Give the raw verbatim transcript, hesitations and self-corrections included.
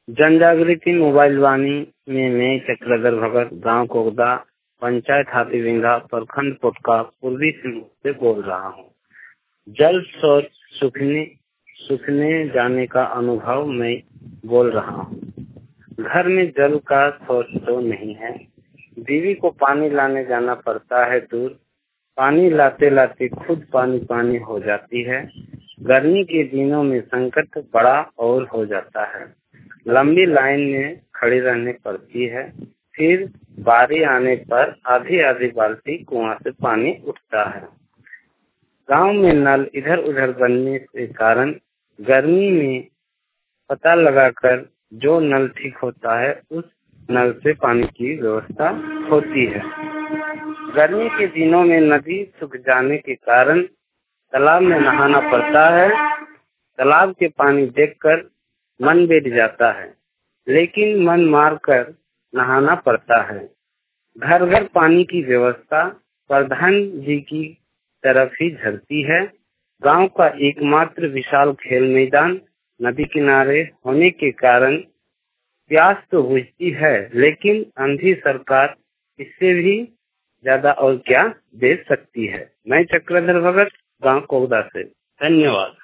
जन जागृति मोबाइल वाणी में मैं चक्रधर भगत, गांव कोगदा, पंचायत हाथीविंगा, प्रखंड पोटका, पूर्वी सिंहभूम से बोल रहा हूं। जल स्रोत सूखने सूखने जाने का अनुभव मैं बोल रहा हूं। घर में जल का स्रोत तो नहीं है, बीवी को पानी लाने जाना पड़ता है दूर। पानी लाते लाते खुद पानी पानी हो जाती है। गर्मी के दिनों में संकट बड़ा और हो जाता है। लंबी लाइन में खड़ी रहने पड़ती है। फिर बारी आने पर आधी आधी बाल्टी कुआं से पानी उठता है। गांव में नल इधर उधर बनने के कारण गर्मी में पता लगाकर जो नल ठीक होता है उस नल से पानी की व्यवस्था होती है। गर्मी के दिनों में नदी सूख जाने के कारण तालाब में नहाना पड़ता है। तालाब के पानी देखकर मन बैठ जाता है, लेकिन मन मारकर नहाना पड़ता है। घर घर पानी की व्यवस्था प्रधान जी की तरफ ही झलती है। गांव का एकमात्र विशाल खेल मैदान नदी किनारे होने के कारण प्यास तो बुझती है, लेकिन अंधी सरकार इससे भी ज्यादा और क्या दे सकती है। मैं चक्रधर भगत, गांव कोगदा से। धन्यवाद।